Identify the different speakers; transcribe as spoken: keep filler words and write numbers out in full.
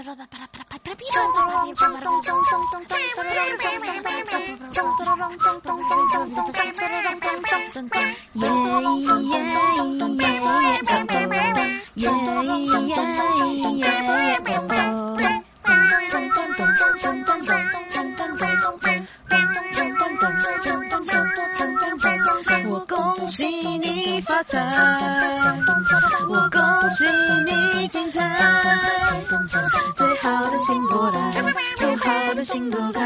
Speaker 1: 我恭喜你发财，我恭喜你精彩，最好的醒过来，不好的醒不开，